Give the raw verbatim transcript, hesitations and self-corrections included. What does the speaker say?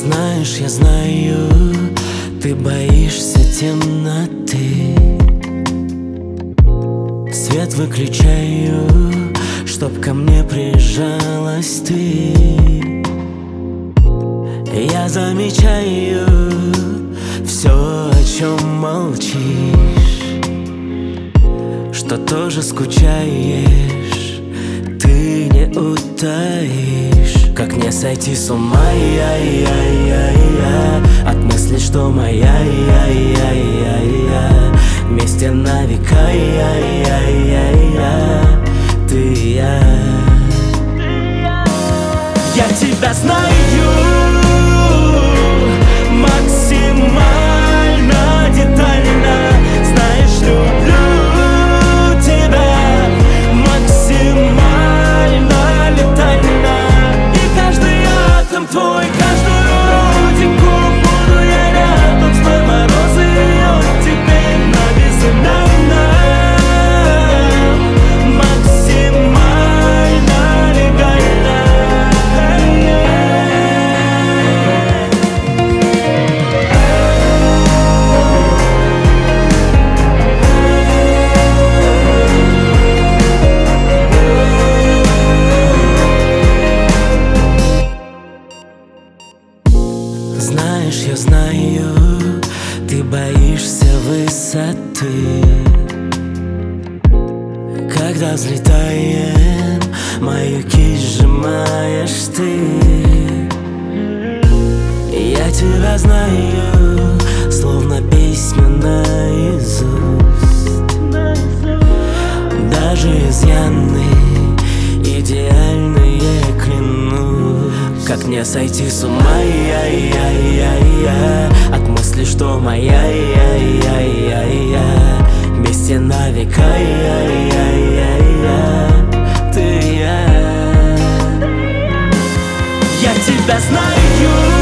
Знаешь, я знаю, ты боишься темноты. Свет выключаю, чтоб ко мне прижалась ты. Я замечаю все, о чем молчишь, что тоже скучаешь, ты не утаишь. Как не сойти с ума, я-я-я-я, от мысли, что моя я-я-я-я, вместе на века, я-я-я-я, ты и я. Я тебя знаю максимально детально, знаешь, люблю тебя максимально летально. И каждый атом твой, каждую родинку буду я рядом. Зной морозы от теперь навязано максимально легально. Знаешь, я знаю, ты боишься высоты. Когда взлетаем, мою кисть сжимаешь ты. Я тебя знаю, словно песню наизусть. Даже изъяны идеальные, клянусь. Как не сойти с ума, я-я-я-я, от мысли, что моя я-я-я-я, вместе на века, я-я-я-я, ты и я. Я тебя знаю